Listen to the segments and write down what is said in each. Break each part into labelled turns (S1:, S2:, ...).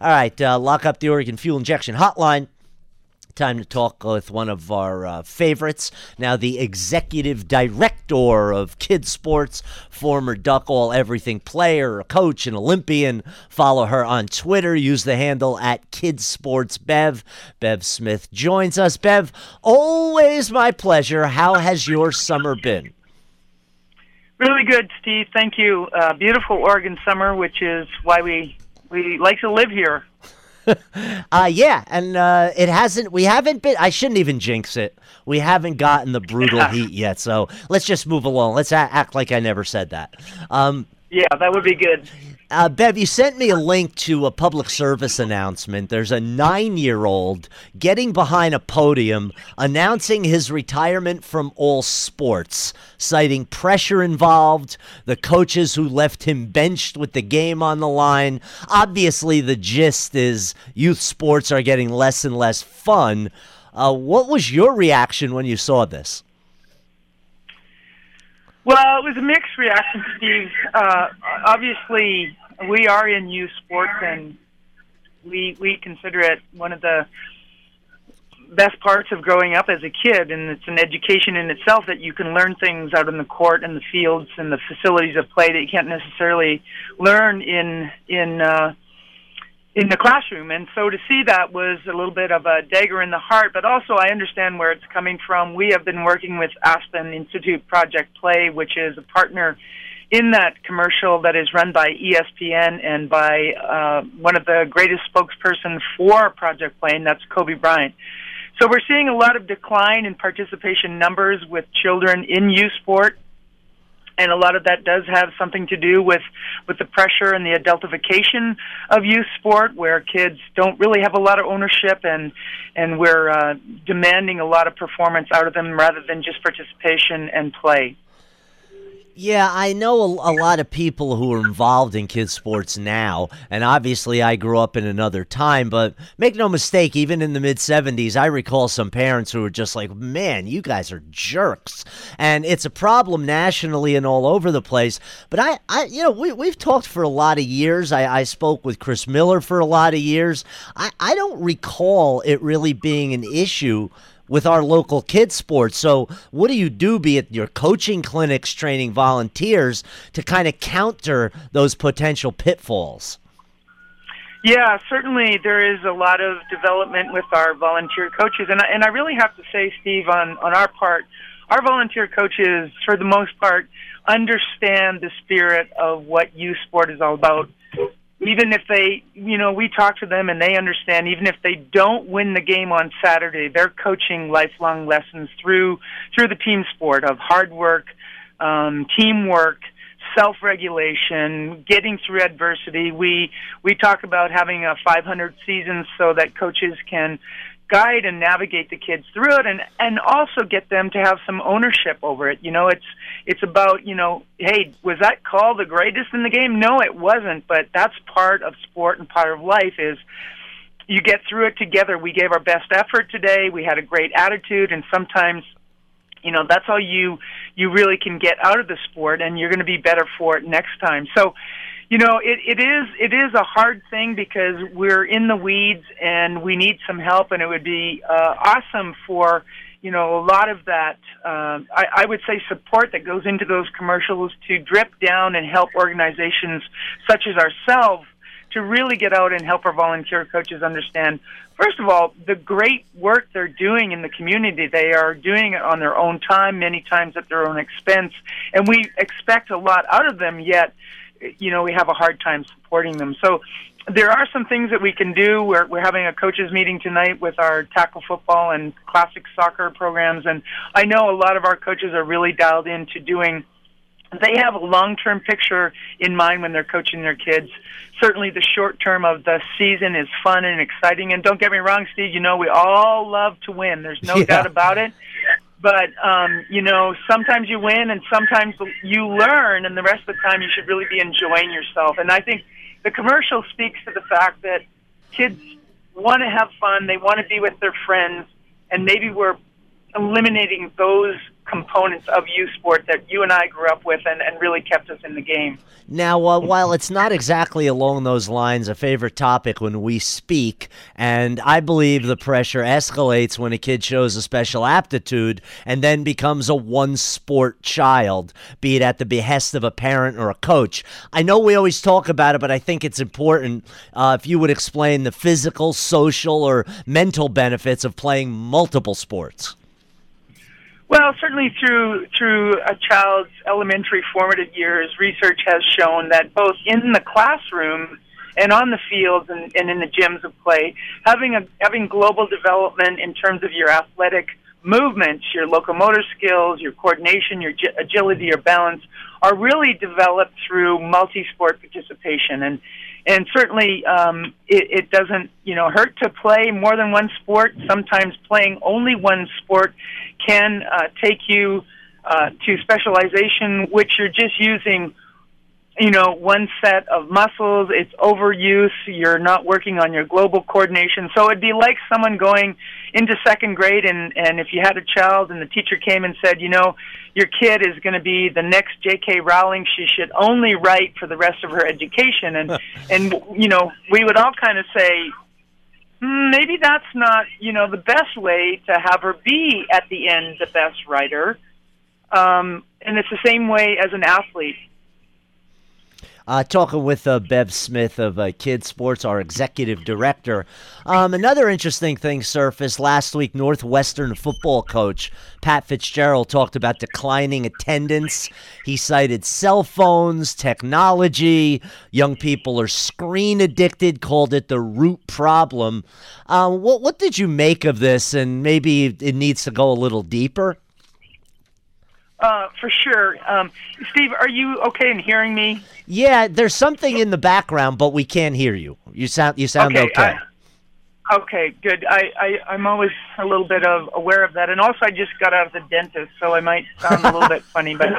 S1: All right, lock up the Oregon Fuel Injection Hotline. Time to talk with one of our favorites, now the executive director of kids sports, former Duck All Everything player, a coach, an Olympian. Follow her on Twitter. Use the handle at KidSportsBev. Bev Smith joins us. Bev, always my pleasure. How has your summer been?
S2: Really good, Steve. Thank you. Beautiful Oregon summer, which is why we like to live here.
S1: Yeah, and we haven't been, I shouldn't even jinx it. We haven't gotten the brutal heat yet, so let's just move along. Let's act like I never said that.
S2: Yeah, that would be good.
S1: Bev, you sent me a link to a public service announcement. There's a 9-year-old getting behind a podium announcing his retirement from all sports, citing pressure involved, the coaches who left him benched with the game on the line. Obviously, the gist is youth sports are getting less and less fun. What was your reaction when you saw this?
S2: Well, it was a mixed reaction, Steve. Obviously, we are in youth sports, and we consider it one of the best parts of growing up as a kid, and it's an education in itself that you can learn things out in the court and the fields and the facilities of play that you can't necessarily learn in the classroom. And so to see that was a little bit of a dagger in the heart, but also I understand where it's coming from. We have been working with Aspen Institute Project Play, which is a partner in that commercial that is run by ESPN and by one of the greatest spokespersons for Project Play, and that's Kobe Bryant. So we're seeing a lot of decline in participation numbers with children in youth sport. And a lot of that does have something to do with the pressure and the adultification of youth sport, where kids don't really have a lot of ownership, and we're demanding a lot of performance out of them rather than just participation and play.
S1: Yeah, I know a lot of people who are involved in kids sports now, and obviously I grew up in another time, but make no mistake, even in the mid-'70s, I recall some parents who were just like, man, you guys are jerks. And it's a problem nationally and all over the place. But we've talked for a lot of years. I spoke with Chris Miller for a lot of years. I don't recall it really being an issue with our local kids sports. So what do you do, be it your coaching clinics, training volunteers, to kind of counter those potential pitfalls?
S2: Yeah, certainly there is a lot of development with our volunteer coaches. And I really have to say, Steve, on our part, our volunteer coaches, for the most part, understand the spirit of what youth sport is all about. Even if they, we talk to them and they understand, even if they don't win the game on Saturday, they're coaching lifelong lessons through the team sport of hard work, teamwork, self-regulation, getting through adversity. We talk about having a 500 season so that coaches can guide and navigate the kids through it, and also get them to have some ownership over it. It's about, hey, was that call the greatest in the game? No, it wasn't, but that's part of sport and part of life is you get through it together. We gave our best effort today. We had a great attitude, and sometimes, that's all you really can get out of the sport, and you're going to be better for it next time. So, it is a hard thing because we're in the weeds and we need some help, and it would be awesome for, a lot of that, I would say, support that goes into those commercials to drip down and help organizations such as ourselves to really get out and help our volunteer coaches understand, first of all, the great work they're doing in the community. They are doing it on their own time, many times at their own expense, and we expect a lot out of them, yet we have a hard time supporting them. So there are some things that we can do. We're having a coaches meeting tonight with our tackle football and classic soccer programs, and I know a lot of our coaches are really dialed into they have a long-term picture in mind when they're coaching their kids. Certainly the short term of the season is fun and exciting, and don't get me wrong, Steve, we all love to win. There's no doubt about it. But, sometimes you win and sometimes you learn, and the rest of the time you should really be enjoying yourself. And I think the commercial speaks to the fact that kids want to have fun, they want to be with their friends, and maybe we're eliminating those components of youth sport that you and I grew up with and really kept us in the game.
S1: Now, while it's not exactly along those lines a favorite topic when we speak, and I believe the pressure escalates when a kid shows a special aptitude and then becomes a one-sport child, be it at the behest of a parent or a coach. I know we always talk about it, but I think it's important if you would explain the physical, social, or mental benefits of playing multiple sports.
S2: Well, certainly through a child's elementary formative years, research has shown that both in the classroom and on the fields and in the gyms of play, having global development in terms of your athletic movements, your locomotor skills, your coordination, your agility, your balance, are really developed through multi-sport participation. And certainly it doesn't hurt to play more than one sport. Sometimes playing only one sport can take you to specialization, which you're just using one set of muscles. It's overuse. You're not working on your global coordination. So it'd be like someone going into second grade and if you had a child and the teacher came and said, your kid is going to be the next J.K. Rowling. She should only write for the rest of her education. And we would all kind of say, maybe that's not, the best way to have her be at the end the best writer. And it's the same way as an athlete.
S1: Talking with Bev Smith of Kids Sports, our executive director. Another interesting thing surfaced last week. Northwestern football coach Pat Fitzgerald talked about declining attendance. He cited cell phones, technology. Young people are screen addicted, called it the root problem. What did you make of this? And maybe it needs to go a little deeper.
S2: For sure. Steve, are you okay in hearing me?
S1: Yeah, there's something in the background, but we can't hear you. You sound okay.
S2: Okay, good. I'm always a little bit aware of that. And also I just got out of the dentist, so I might sound a little bit funny. But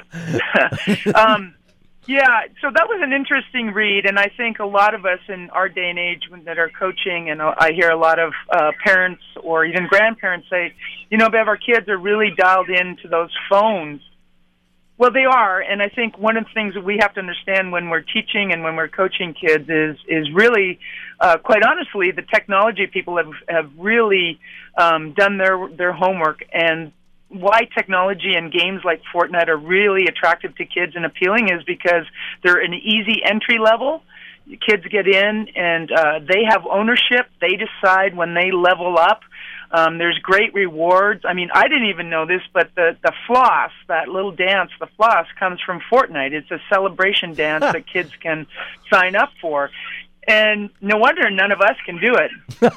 S2: yeah, so that was an interesting read. And I think a lot of us in our day and age that are coaching, and I hear a lot of parents or even grandparents say, Bev, our kids are really dialed into those phones. Well, they are, and I think one of the things that we have to understand when we're teaching and when we're coaching kids is really, quite honestly, the technology people have really done their homework, and why technology and games like Fortnite are really attractive to kids and appealing is because they're an easy entry level. Kids get in, and they have ownership. They decide when they level up. There's great rewards. I mean, I didn't even know this, but the floss, that little dance, the floss, comes from Fortnite. It's a celebration dance that kids can sign up for. And no wonder none of us can do it.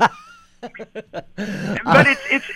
S2: But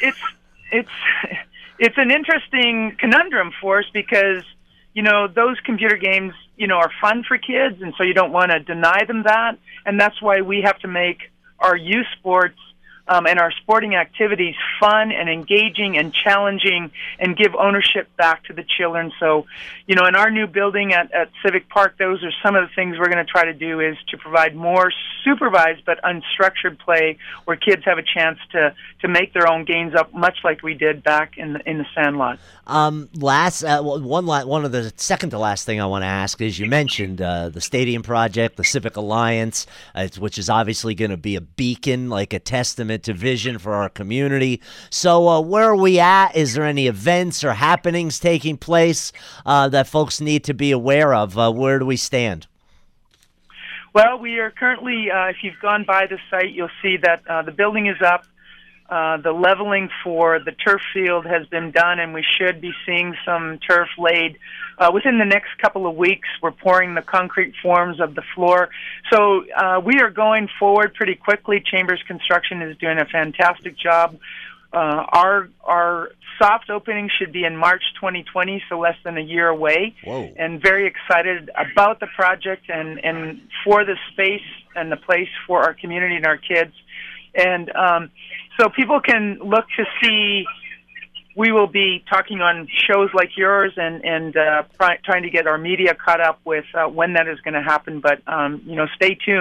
S2: it's an interesting conundrum for us because, those computer games, are fun for kids, and so you don't want to deny them that. And that's why we have to make our youth sports and our sporting activities fun and engaging and challenging and give ownership back to the children. So, in our new building at Civic Park, those are some of the things we're going to try to do is to provide more supervised but unstructured play where kids have a chance to make their own games up, much like we did back in the Sandlot.
S1: One of the second to last thing I want to ask is you mentioned the stadium project, the Civic Alliance, which is obviously going to be a beacon, like a testament to vision for our community. So where are we at? Is there any events or happenings taking place that folks need to be aware of? Where do we stand?
S2: Well, we are currently, if you've gone by the site, you'll see that the building is up. The leveling for the turf field has been done, and we should be seeing some turf laid within the next couple of weeks. We're pouring the concrete forms of the floor. So we are going forward pretty quickly. Chambers Construction is doing a fantastic job. Our soft opening should be in March 2020, so less than a year away.
S1: Whoa. And
S2: very excited about the project and for the space and the place for our community and our kids. And so people can look to see. We will be talking on shows like yours and trying to get our media caught up with when that is going to happen. But, stay tuned.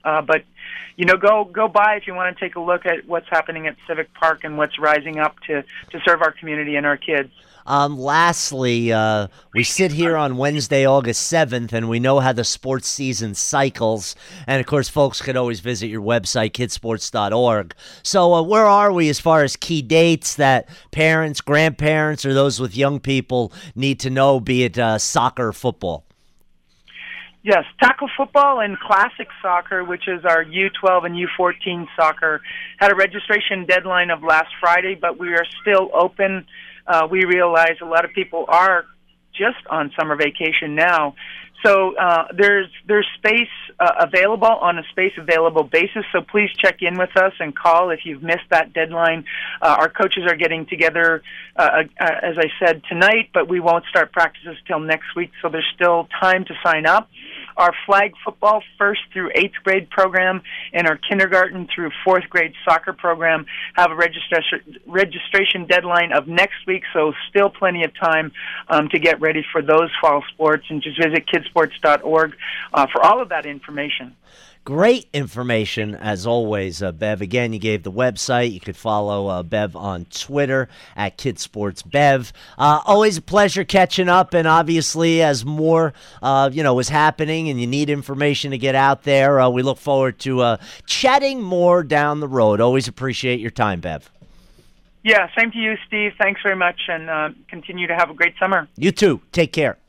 S2: But go by if you want to take a look at what's happening at Civic Park and what's rising up to serve our community and our kids.
S1: Lastly, we sit here on Wednesday, August 7th, and we know how the sports season cycles. And, of course, folks can always visit your website, kidsports.org. So where are we as far as key dates that parents, grandparents, or those with young people need to know, be it soccer or football?
S2: Yes, tackle football and classic soccer, which is our U12 and U14 soccer, had a registration deadline of last Friday, but we are still open. We realize a lot of people are just on summer vacation now. So there's space available on a space available basis, so please check in with us and call if you've missed that deadline. Our coaches are getting together, as I said, tonight, but we won't start practices till next week, so there's still time to sign up. Our flag football 1st through 8th grade program and our kindergarten through 4th grade soccer program have a registration deadline of next week, so still plenty of time to get ready for those fall sports, and just visit kidsports.org for all of that information.
S1: Great information, as always, Bev. Again, you gave the website. You could follow Bev on Twitter at KidSportsBev. Always a pleasure catching up, and obviously, as more, is happening and you need information to get out there, we look forward to chatting more down the road. Always appreciate your time, Bev.
S2: Yeah, same to you, Steve. Thanks very much, and continue to have a great summer.
S1: You too. Take care.